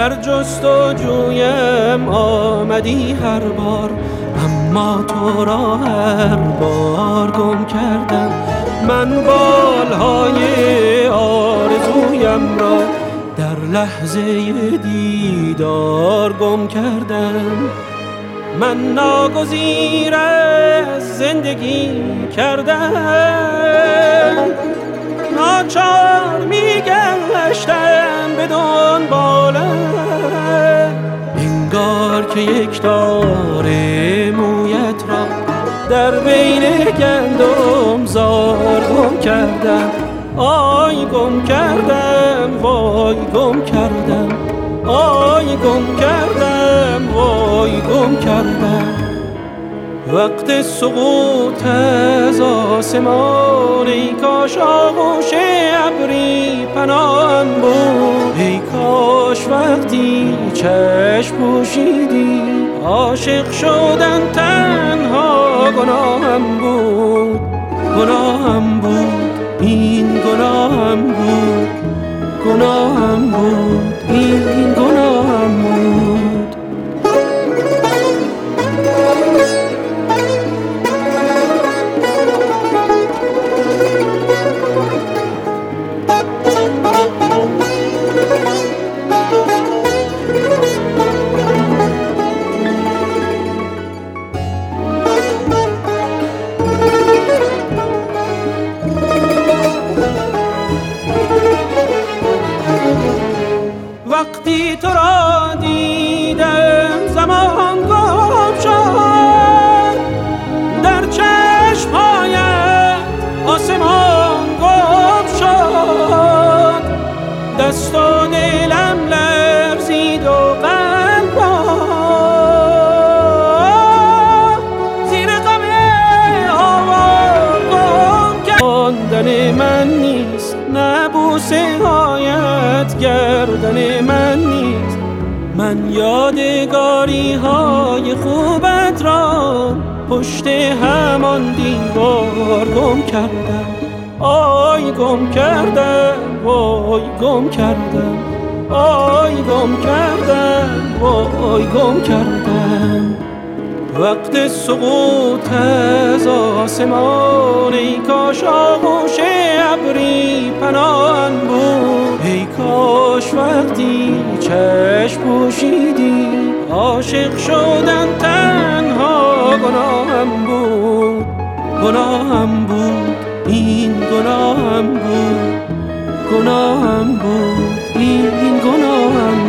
در جستجویم آمدی هر بار، اما تو را هر بار گم کردم. من بالهای آرزویم را در لحظه دیدار گم کردم. من ناگزیر از زندگی کردم، ناچار میگشتم به دنبالم. انگار که یک تاره مویت را در بین گندم زار گم کردم. آی گم کردم، وای گم کردم، آی گم کردم، وای گم کردم. وقت سقوط از آسمان، ای کاش آغوش ابری پناهم بود. ای کاش وقتی چشم پوشیدی، عاشق شدن تنها گناهم بود. گناهم بود، این گناهم بود، گناهم بود، این گناهم بود. وقتی تو را دیدم زمان گم شد، در چشم‌هایت آسمان گم شد. دست و دلم لرزید و قلبم زیر غم آوار گم کرد. ماندن من نیست، نه بوسه هایت گردن من نیست. من یادگاری های خوبت را پشت همان دیوار گم کردم. آی گم کردم، وای گم کردم، آی گم کردم، وای گم کردم. وقت سقوط از آسمان، ای کاش آغوش ابری پناهم بود. ای کاش وقتی چشم پوشیدی، عاشق شدن تنها گناهم بود. گناهم بود، این گناهم بود، گناهم بود، این گناهم